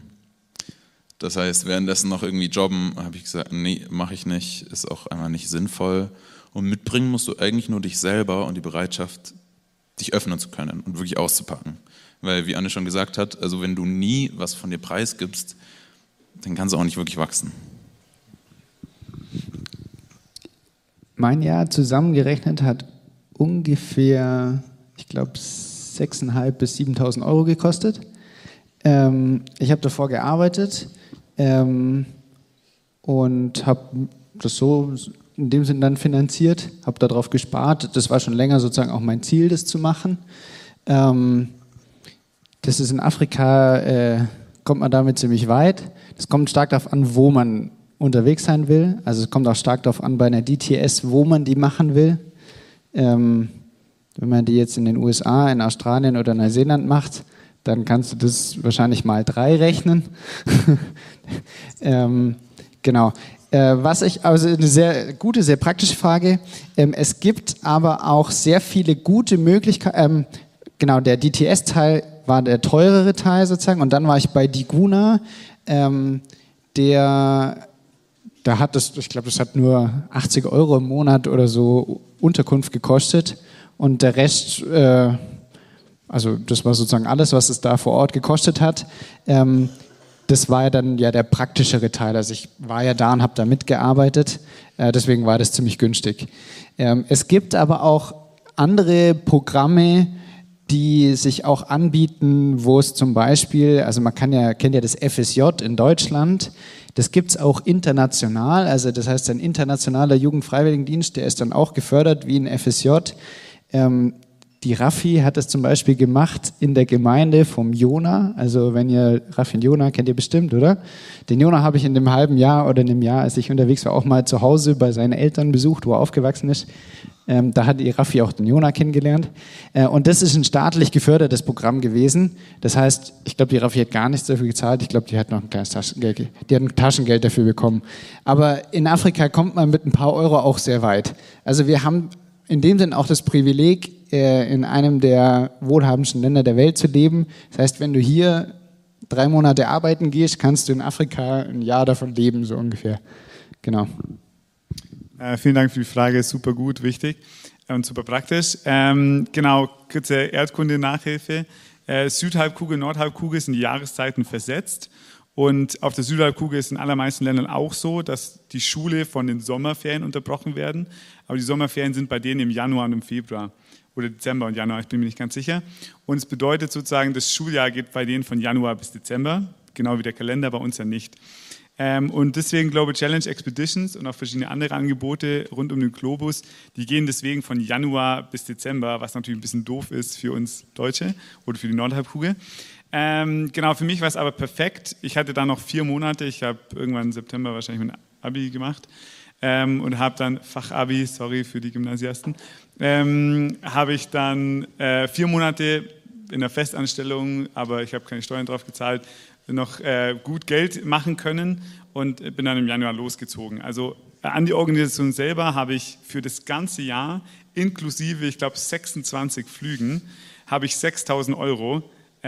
Das heißt, währenddessen noch irgendwie jobben, habe ich gesagt, nee, mache ich nicht, ist auch einfach nicht sinnvoll. Und mitbringen musst du eigentlich nur dich selber und die Bereitschaft, dich öffnen zu können und wirklich auszupacken. Weil, wie Anne schon gesagt hat, also wenn du nie was von dir preisgibst, dann kannst du auch nicht wirklich wachsen. Mein Jahr zusammengerechnet hat ungefähr, ich glaube, 6.500 bis 7.000 Euro gekostet. Ich habe davor gearbeitet und habe das so in dem Sinn dann finanziert, habe darauf gespart. Das war schon länger sozusagen auch mein Ziel, das zu machen. Das ist in Afrika, kommt man damit ziemlich weit. Das kommt stark darauf an, wo man unterwegs sein will. Also es kommt auch stark darauf an bei einer DTS, wo man die machen will. Wenn man die jetzt in den USA, in Australien oder Neuseeland macht, dann kannst du das wahrscheinlich mal 3 rechnen. Genau. Also eine sehr gute, sehr praktische Frage. Es gibt aber auch sehr viele gute Möglichkeiten. Genau, der DTS-Teil war der teurere Teil sozusagen. Und dann war ich bei Diguna, da hat das, ich glaube, das hat nur 80 Euro im Monat oder so Unterkunft gekostet. Und der Rest, also das war sozusagen alles, was es da vor Ort gekostet hat. Das war ja dann ja der praktischere Teil. Also ich war ja da und habe da mitgearbeitet. Deswegen war das ziemlich günstig. Es gibt aber auch andere Programme, die sich auch anbieten, wo es zum Beispiel, also man kennt ja das FSJ in Deutschland, das gibt es auch international, also das heißt ein internationaler Jugendfreiwilligendienst, der ist dann auch gefördert wie ein FSJ. Die Raffi hat das zum Beispiel gemacht in der Gemeinde vom Jona, also wenn ihr Raffi und Jona kennt ihr bestimmt, oder? Den Jona habe ich in dem halben Jahr oder in dem Jahr, als ich unterwegs war, auch mal zu Hause bei seinen Eltern besucht, wo er aufgewachsen ist. Da hat die Raffi auch den Jona kennengelernt. Und das ist ein staatlich gefördertes Programm gewesen. Das heißt, ich glaube, die Raffi hat gar nichts dafür gezahlt. Ich glaube, die hat noch ein kleines Taschengeld. Die hat ein Taschengeld dafür bekommen. Aber in Afrika kommt man mit ein paar Euro auch sehr weit. Also wir haben in dem Sinn auch das Privileg, in einem der wohlhabendsten Länder der Welt zu leben. Das heißt, wenn du hier 3 Monate arbeiten gehst, kannst du in Afrika ein Jahr davon leben, so ungefähr. Genau. Vielen Dank für die Frage, super gut, wichtig und super praktisch. Genau, kurze Erdkunde-Nachhilfe. Südhalbkugel, Nordhalbkugel sind die Jahreszeiten versetzt. Und auf der Südhalbkugel ist in allermeisten Ländern auch so, dass die Schule von den Sommerferien unterbrochen werden. Aber die Sommerferien sind bei denen im Januar und im Februar oder Dezember und Januar, ich bin mir nicht ganz sicher. Und es bedeutet sozusagen, das Schuljahr geht bei denen von Januar bis Dezember, genau wie der Kalender, bei uns ja nicht. Und deswegen Global Challenge Expeditions und auch verschiedene andere Angebote rund um den Globus, die gehen deswegen von Januar bis Dezember, was natürlich ein bisschen doof ist für uns Deutsche oder für die Nordhalbkugel. Genau, für mich war es aber perfekt. Ich hatte da noch 4 Monate, ich habe irgendwann im September wahrscheinlich mein Abi gemacht und habe dann Fachabi, sorry für die Gymnasiasten, habe ich dann 4 Monate in der Festanstellung, aber ich habe keine Steuern drauf gezahlt, noch gut Geld machen können und bin dann im Januar losgezogen. Also an die Organisation selber habe ich für das ganze Jahr inklusive, ich glaube, 26 Flügen, habe ich 6.000 Euro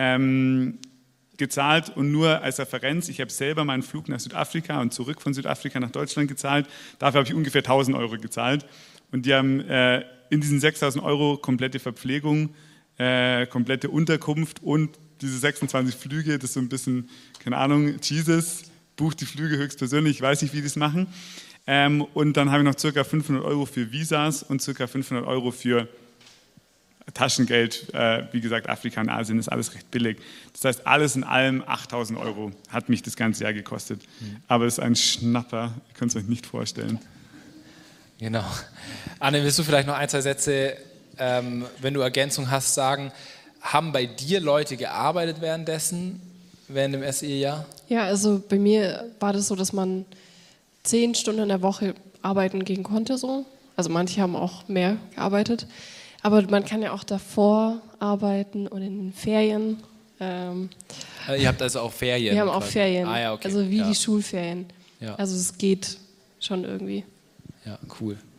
gezahlt und nur als Referenz, ich habe selber meinen Flug nach Südafrika und zurück von Südafrika nach Deutschland gezahlt, dafür habe ich ungefähr 1.000 Euro gezahlt und die haben in diesen 6.000 Euro komplette Verpflegung, komplette Unterkunft und diese 26 Flüge, das ist so ein bisschen, keine Ahnung, Jesus bucht die Flüge höchstpersönlich, ich weiß nicht, wie die das machen. Und dann habe ich noch ca. 500 Euro für Visas und ca. 500 Euro für Taschengeld. Wie gesagt, Afrika und Asien ist alles recht billig. Das heißt, alles in allem 8.000 Euro hat mich das ganze Jahr gekostet. Aber es ist ein Schnapper, ihr könnt es euch nicht vorstellen. Genau. Anne, willst du vielleicht noch 1, 2 Sätze, wenn du Ergänzung hast, sagen? Haben bei dir Leute gearbeitet während dem SE-Jahr? Ja, also bei mir war das so, dass man 10 Stunden in der Woche arbeiten gehen konnte. So. Also manche haben auch mehr gearbeitet. Aber man kann ja auch davor arbeiten und in den Ferien. Ihr habt also auch Ferien? Wir haben auch Ferien, ah, ja, okay. also wie die Schulferien. Ja. Also es geht schon irgendwie. Ja, cool.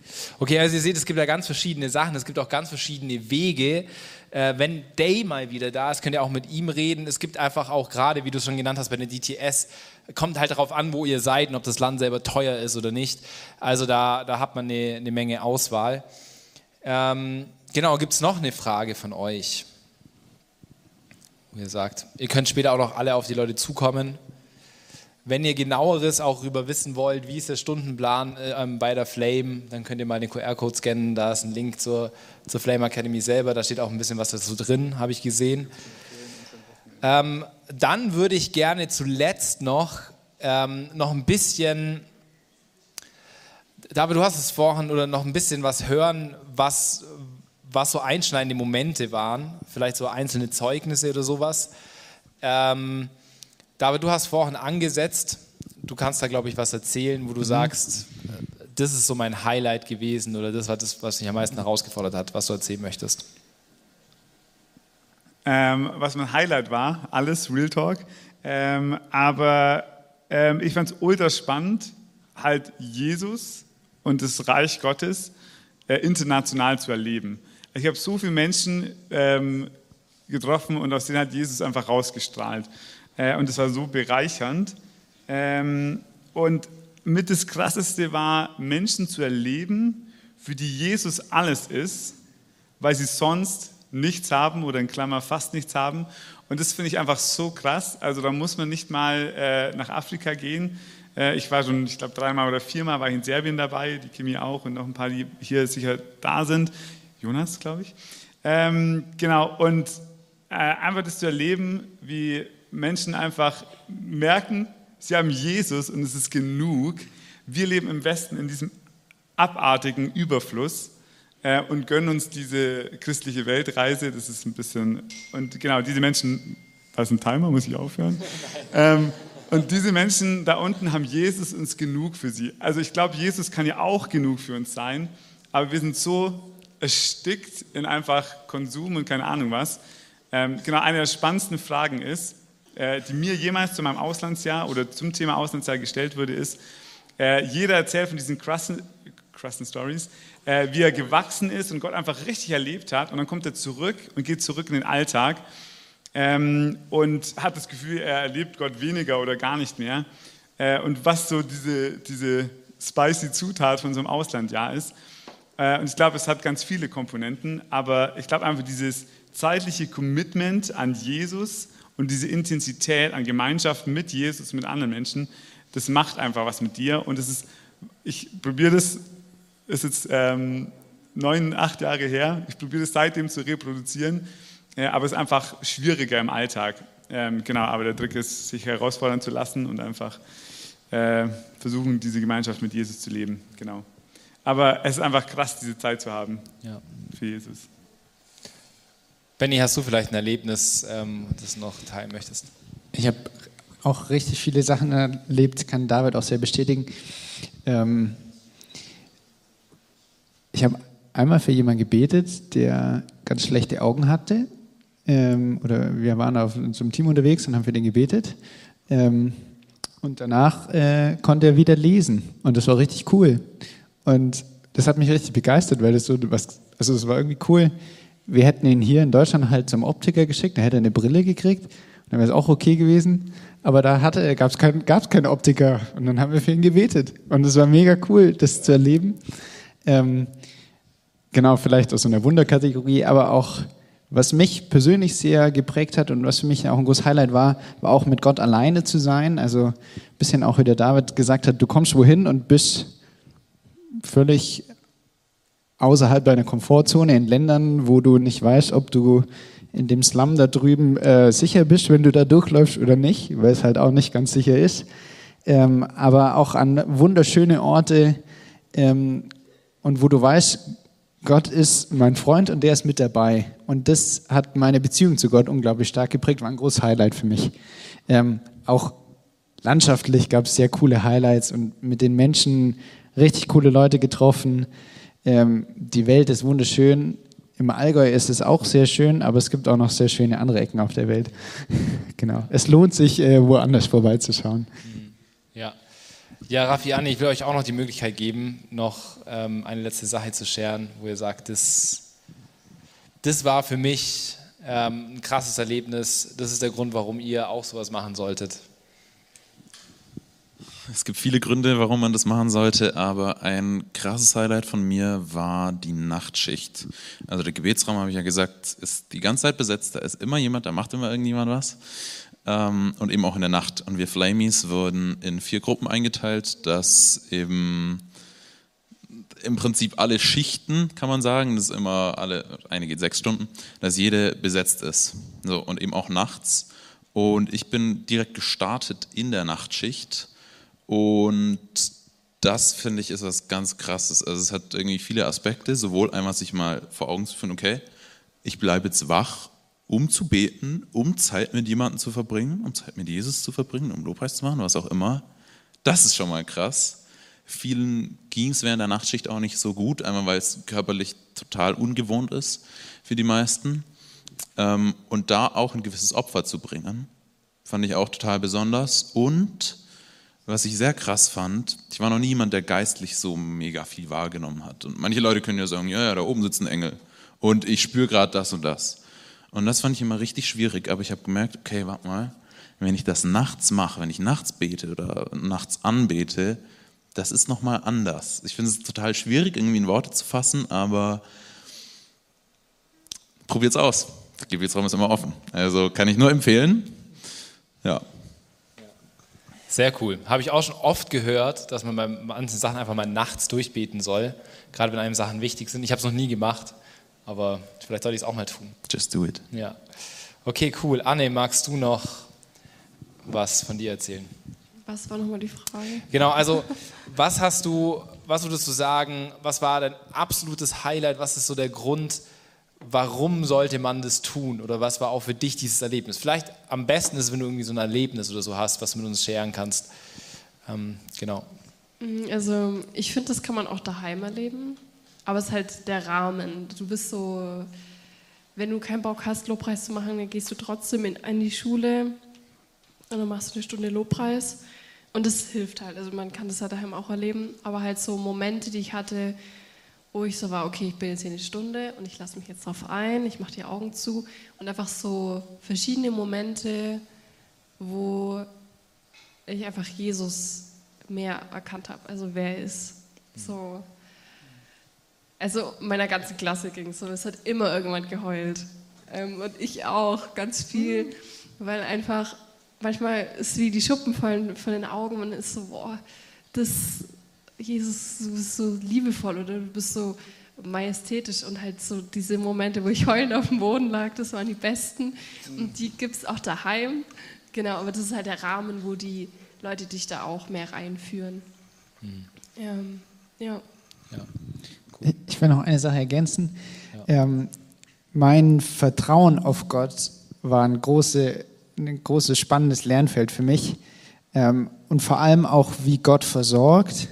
Okay, also ihr seht, es gibt ja ganz verschiedene Sachen, es gibt auch ganz verschiedene Wege. Wenn Day mal wieder da ist, könnt ihr auch mit ihm reden. Es gibt einfach auch gerade, wie du es schon genannt hast, bei der DTS, kommt halt darauf an, wo ihr seid und ob das Land selber teuer ist oder nicht. Also da hat man eine Menge Auswahl. Genau, gibt es noch eine Frage von euch? Wo ihr sagt, ihr könnt später auch noch alle auf die Leute zukommen. Wenn ihr genaueres auch darüber wissen wollt, wie ist der Stundenplan bei der Flame, dann könnt ihr mal den QR-Code scannen, da ist ein Link zur Flame Academy selber, da steht auch ein bisschen was dazu drin, habe ich gesehen. Dann würde ich gerne zuletzt noch ein bisschen, David, du hast es vorhin, oder noch ein bisschen was hören, was so einschneidende Momente waren, vielleicht so einzelne Zeugnisse oder sowas. David, du hast vorhin angesetzt, du kannst da, glaube ich, was erzählen, wo du sagst, das ist so mein Highlight gewesen oder das war das, was mich am meisten herausgefordert hat, was du erzählen möchtest. Was mein Highlight war, alles Real Talk, aber ich fand es ultra spannend, halt Jesus und das Reich Gottes international zu erleben. Ich habe so viele Menschen getroffen und aus denen hat Jesus einfach rausgestrahlt. Und es war so bereichernd. Und mit das Krasseste war, Menschen zu erleben, für die Jesus alles ist, weil sie sonst nichts haben oder in Klammer fast nichts haben. Und das finde ich einfach so krass. Also da muss man nicht mal nach Afrika gehen. Ich war schon, ich glaube 3 oder 4 Mal war ich in Serbien dabei, die Kimi auch und noch ein paar, die hier sicher da sind. Jonas, glaube ich. Genau, und einfach das zu erleben, wie Menschen einfach merken, sie haben Jesus und es ist genug. Wir leben im Westen in diesem abartigen Überfluss und gönnen uns diese christliche Weltreise. Das ist ein bisschen, und genau, diese Menschen, da ist ein Timer, muss ich aufhören? Und diese Menschen da unten haben Jesus und es genug für sie. Also ich glaube, Jesus kann ja auch genug für uns sein, aber wir sind so erstickt in einfach Konsum und keine Ahnung was. Genau, eine der spannendsten Fragen ist, die mir jemals zu meinem Auslandsjahr oder zum Thema Auslandsjahr gestellt wurde, ist, jeder erzählt von diesen krassen Stories, wie er gewachsen ist und Gott einfach richtig erlebt hat und dann kommt er zurück und geht zurück in den Alltag und hat das Gefühl, er erlebt Gott weniger oder gar nicht mehr und was so diese spicy Zutat von so einem Auslandjahr ist. Und ich glaube, es hat ganz viele Komponenten, aber ich glaube einfach dieses zeitliche Commitment an Jesus und diese Intensität an Gemeinschaft mit Jesus, mit anderen Menschen, das macht einfach was mit dir. Und ich probiere das, ist jetzt 9, 8 Jahre her, ich probiere das seitdem zu reproduzieren, aber es ist einfach schwieriger im Alltag. Genau, aber der Trick ist, sich herausfordern zu lassen und einfach versuchen, diese Gemeinschaft mit Jesus zu leben. Genau. Aber es ist einfach krass, diese Zeit zu haben für Jesus. Benni, hast du vielleicht ein Erlebnis, das du noch teilen möchtest? Ich habe auch richtig viele Sachen erlebt, kann David auch sehr bestätigen. Ich habe einmal für jemanden gebetet, der ganz schlechte Augen hatte. Oder wir waren auf so einem Team unterwegs und haben für den gebetet. Und danach konnte er wieder lesen. Und das war richtig cool. Und das hat mich richtig begeistert, weil das so was, also es war irgendwie cool. Wir hätten ihn hier in Deutschland halt zum Optiker geschickt, da hätte er eine Brille gekriegt und dann wäre es auch okay gewesen. Aber da gab es keinen Optiker und dann haben wir für ihn gebetet. Und es war mega cool, das zu erleben. Genau, vielleicht aus so einer Wunderkategorie, aber auch, was mich persönlich sehr geprägt hat und was für mich auch ein großes Highlight war auch mit Gott alleine zu sein. Also ein bisschen auch, wie der David gesagt hat, du kommst wohin und bist völlig außerhalb deiner Komfortzone in Ländern, wo du nicht weißt, ob du in dem Slum da drüben sicher bist, wenn du da durchläufst oder nicht, weil es halt auch nicht ganz sicher ist. Aber auch an wunderschöne Orte und wo du weißt, Gott ist mein Freund und der ist mit dabei. Und das hat meine Beziehung zu Gott unglaublich stark geprägt, war ein großes Highlight für mich. Auch landschaftlich gab es sehr coole Highlights und mit den Menschen richtig coole Leute getroffen. Die Welt ist wunderschön. Im Allgäu ist es auch sehr schön, aber es gibt auch noch sehr schöne andere Ecken auf der Welt. Genau. Es lohnt sich, woanders vorbeizuschauen. Ja. Ja, Raffi, Anni, ich will euch auch noch die Möglichkeit geben, noch eine letzte Sache zu scheren, wo ihr sagt, das war für mich ein krasses Erlebnis. Das ist der Grund, warum ihr auch sowas machen solltet. Es gibt viele Gründe, warum man das machen sollte, aber ein krasses Highlight von mir war die Nachtschicht. Also der Gebetsraum, habe ich ja gesagt, ist die ganze Zeit besetzt. Da ist immer jemand, da macht immer irgendjemand was. Und eben auch in der Nacht. Und wir Flamies wurden in 4 Gruppen eingeteilt, dass eben im Prinzip alle Schichten, kann man sagen, das ist immer eine geht 6 Stunden, dass jede besetzt ist. So, und eben auch nachts. Und ich bin direkt gestartet in der Nachtschicht. Und das, finde ich, ist was ganz Krasses. Also es hat irgendwie viele Aspekte, sowohl einmal sich mal vor Augen zu führen, okay, ich bleibe jetzt wach, um zu beten, um Zeit mit jemandem zu verbringen, um Zeit mit Jesus zu verbringen, um Lobpreis zu machen, was auch immer. Das ist schon mal krass. Vielen ging es während der Nachtschicht auch nicht so gut, einmal weil es körperlich total ungewohnt ist für die meisten. Und da auch ein gewisses Opfer zu bringen, fand ich auch total besonders. Und was ich sehr krass fand, ich war noch nie jemand, der geistlich so mega viel wahrgenommen hat. Und manche Leute können ja sagen, ja, da oben sitzt ein Engel und ich spüre gerade das und das. Und das fand ich immer richtig schwierig, aber ich habe gemerkt, okay, warte mal, wenn ich das nachts mache, wenn ich nachts bete oder nachts anbete, das ist nochmal anders. Ich finde es total schwierig, irgendwie in Worte zu fassen, aber probiert's aus. Der Gebetsraum ist immer offen. Also kann ich nur empfehlen. Ja. Sehr cool. Habe ich auch schon oft gehört, dass man bei manchen Sachen einfach mal nachts durchbeten soll, gerade wenn einem Sachen wichtig sind. Ich habe es noch nie gemacht, aber vielleicht sollte ich es auch mal tun. Just do it. Ja. Okay, cool. Anne, magst du noch was von dir erzählen? Was war nochmal die Frage? Genau, also was würdest du sagen, was war dein absolutes Highlight, was ist so der Grund, warum sollte man das tun oder was war auch für dich dieses Erlebnis? Vielleicht am besten ist, wenn du irgendwie so ein Erlebnis oder so hast, was du mit uns scheren kannst. Genau. Also ich finde, das kann man auch daheim erleben, aber es ist halt der Rahmen. Du bist so, wenn du keinen Bock hast, Lobpreis zu machen, dann gehst du trotzdem in die Schule und dann machst du eine Stunde Lobpreis und das hilft halt. Also man kann das ja daheim auch erleben, aber halt so Momente, die ich hatte, wo ich so war, okay, ich bin jetzt hier eine Stunde und ich lasse mich jetzt drauf ein, ich mache die Augen zu und einfach so verschiedene Momente, wo ich einfach Jesus mehr erkannt habe, also wer er ist. So. Also meiner ganzen Klasse ging es so, es hat immer irgendwann geheult und ich auch, ganz viel, weil einfach manchmal ist wie die Schuppen fallen von den Augen und man ist so, boah, Jesus, du bist so liebevoll oder du bist so majestätisch und halt so diese Momente, wo ich heulend auf dem Boden lag, das waren die besten und die gibt es auch daheim. Genau, aber das ist halt der Rahmen, wo die Leute dich da auch mehr reinführen. Ja. Ich will noch eine Sache ergänzen. Mein Vertrauen auf Gott war ein großes, spannendes Lernfeld für mich und vor allem auch, wie Gott versorgt.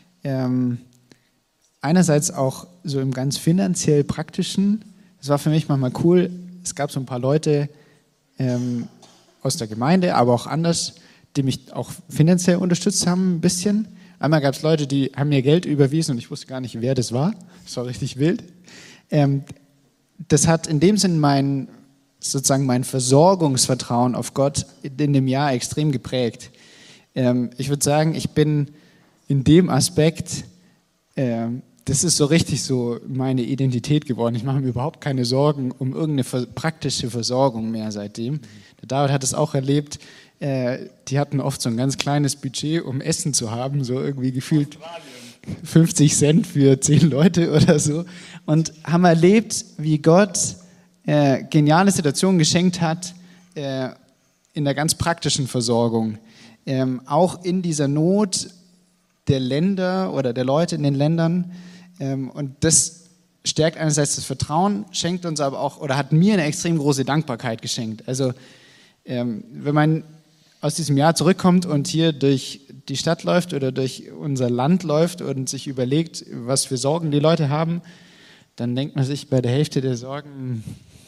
Einerseits auch so im ganz finanziell praktischen. Das war für mich manchmal cool. Es gab so ein paar Leute aus der Gemeinde, aber auch anders, die mich auch finanziell unterstützt haben ein bisschen. Einmal gab es Leute, die haben mir Geld überwiesen und ich wusste gar nicht, wer das war. Das war richtig wild. Das hat in dem Sinn mein Versorgungsvertrauen auf Gott in dem Jahr extrem geprägt. Ich würde sagen, ich bin in dem Aspekt, das ist so richtig so meine Identität geworden. Ich mache mir überhaupt keine Sorgen um irgendeine praktische Versorgung mehr seitdem. Der David hat es auch erlebt, die hatten oft so ein ganz kleines Budget, um Essen zu haben, so irgendwie gefühlt 50 Cent für 10 Leute oder so. Und haben erlebt, wie Gott geniale Situationen geschenkt hat in der ganz praktischen Versorgung. Auch in dieser Not der Länder oder der Leute in den Ländern. Und das stärkt einerseits das Vertrauen, schenkt uns aber auch, oder hat mir eine extrem große Dankbarkeit geschenkt. Also wenn man aus diesem Jahr zurückkommt und hier durch die Stadt läuft oder durch unser Land läuft und sich überlegt, was für Sorgen die Leute haben, dann denkt man sich bei der Hälfte der Sorgen,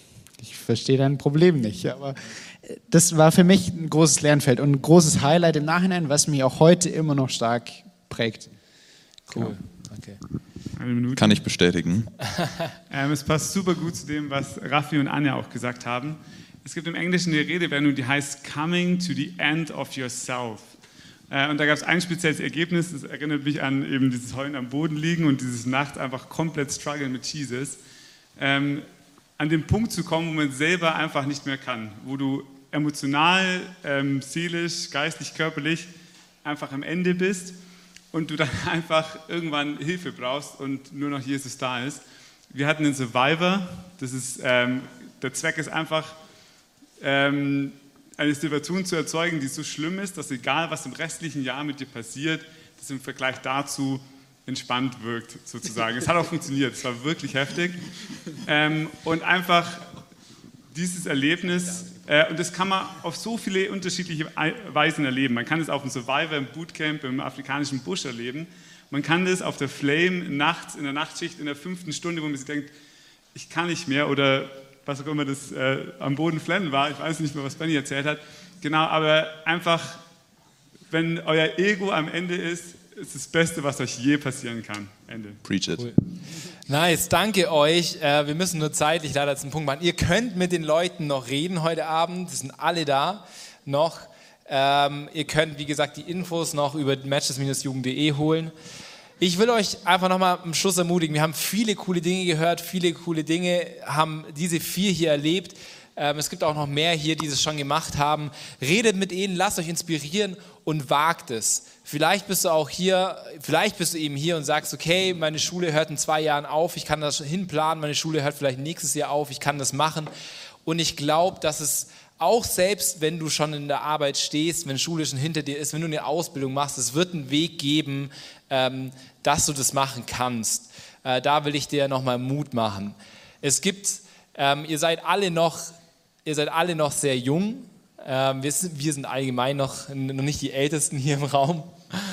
ich verstehe dein Problem nicht. Aber das war für mich ein großes Lernfeld und ein großes Highlight im Nachhinein, was mich auch heute immer noch stark prägt. Cool. Okay. Eine Minute. Kann ich bestätigen. Es passt super gut zu dem, was Raffi und Anja auch gesagt haben. Es gibt im Englischen eine Redewendung, die heißt Coming to the end of yourself. Und da gab es ein spezielles Ergebnis, das erinnert mich an eben dieses Heulen am Boden liegen und dieses Nachts einfach komplett strugglen mit Jesus. An den Punkt zu kommen, wo man selber einfach nicht mehr kann, wo du emotional, seelisch, geistlich, körperlich einfach am Ende bist und du dann einfach irgendwann Hilfe brauchst und nur noch Jesus da ist. Wir hatten einen Survivor, das ist, der Zweck ist einfach, eine Situation zu erzeugen, die so schlimm ist, dass egal was im restlichen Jahr mit dir passiert, das im Vergleich dazu entspannt wirkt, sozusagen. Es hat auch funktioniert, es war wirklich heftig. Und einfach dieses Erlebnis, und das kann man auf so viele unterschiedliche Weisen erleben. Man kann es auf dem Survivor, im Bootcamp, im afrikanischen Busch erleben. Man kann das auf der Flame nachts, in der Nachtschicht, in der 5. Stunde, wo man sich denkt, ich kann nicht mehr, oder was auch immer das am Boden flennen war, ich weiß nicht mehr, was Benny erzählt hat. Genau, aber einfach, wenn euer Ego am Ende ist das Beste, was euch je passieren kann. Ende. Preach it. Cool. Nice, danke euch. Wir müssen nur zeitlich leider zum Punkt machen. Ihr könnt mit den Leuten noch reden heute Abend, die sind alle da noch. Ihr könnt, wie gesagt, die Infos noch über matches-jugend.de holen. Ich will euch einfach nochmal am Schluss ermutigen, wir haben viele coole Dinge gehört, viele coole Dinge haben diese 4 hier erlebt. Es gibt auch noch mehr hier, die es schon gemacht haben. Redet mit ihnen, lasst euch inspirieren und wagt es. Vielleicht bist du auch hier, vielleicht bist du eben hier und sagst, okay, meine Schule hört in 2 Jahren auf, ich kann das hinplanen, meine Schule hört vielleicht nächstes Jahr auf, ich kann das machen. Und ich glaube, dass es auch selbst, wenn du schon in der Arbeit stehst, wenn Schule schon hinter dir ist, wenn du eine Ausbildung machst, es wird einen Weg geben, dass du das machen kannst. Da will ich dir nochmal Mut machen. Es gibt, ihr seid alle noch sehr jung. Wir sind allgemein noch nicht die Ältesten hier im Raum.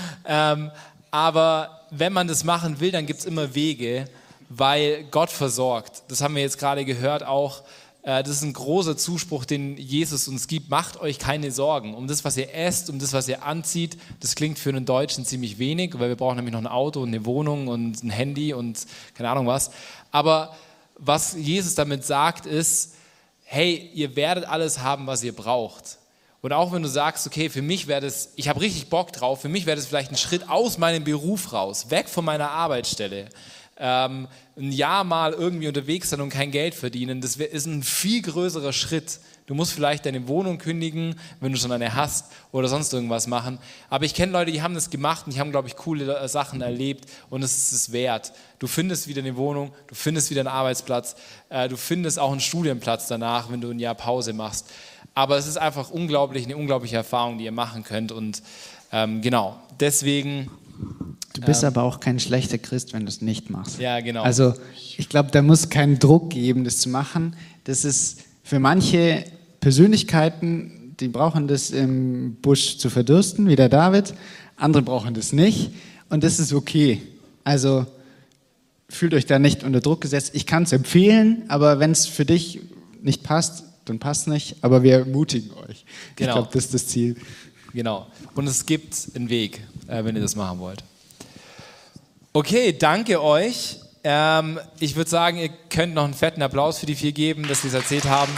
Aber wenn man das machen will, dann gibt es immer Wege, weil Gott versorgt. Das haben wir jetzt gerade gehört auch. Das ist ein großer Zuspruch, den Jesus uns gibt. Macht euch keine Sorgen um das, was ihr esst, um das, was ihr anzieht. Das klingt für einen Deutschen ziemlich wenig, weil wir brauchen nämlich noch ein Auto und eine Wohnung und ein Handy und keine Ahnung was. Aber was Jesus damit sagt, ist, hey, ihr werdet alles haben, was ihr braucht. Und auch wenn du sagst, okay, für mich wäre das, ich habe richtig Bock drauf, für mich wäre das vielleicht ein Schritt aus meinem Beruf raus, weg von meiner Arbeitsstelle. Ein Jahr mal irgendwie unterwegs sein und kein Geld verdienen, das ist ein viel größerer Schritt. Du musst vielleicht deine Wohnung kündigen, wenn du schon eine hast oder sonst irgendwas machen. Aber ich kenne Leute, die haben das gemacht und die haben, glaube ich, coole Sachen erlebt und es ist es wert. Du findest wieder eine Wohnung, du findest wieder einen Arbeitsplatz, du findest auch einen Studienplatz danach, wenn du ein Jahr Pause machst. Aber es ist einfach eine unglaubliche Erfahrung, die ihr machen könnt und genau, deswegen... Du bist aber auch kein schlechter Christ, wenn du es nicht machst. Ja, genau. Also ich glaube, da muss keinen Druck geben, das zu machen. Das ist für manche Persönlichkeiten, die brauchen das im Busch zu verdursten, wie der David. Andere brauchen das nicht und das ist okay. Also fühlt euch da nicht unter Druck gesetzt. Ich kann es empfehlen, aber wenn es für dich nicht passt, dann passt nicht. Aber wir ermutigen euch. Genau. Ich glaube, das ist das Ziel. Genau. Und es gibt einen Weg, wenn ihr das machen wollt. Okay, danke euch. Ich würde sagen, ihr könnt noch einen fetten Applaus für die 4 geben, dass sie es erzählt haben.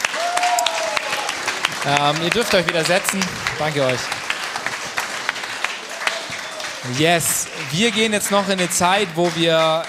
Ihr dürft euch wieder setzen. Danke euch. Yes, wir gehen jetzt noch in eine Zeit, wo wir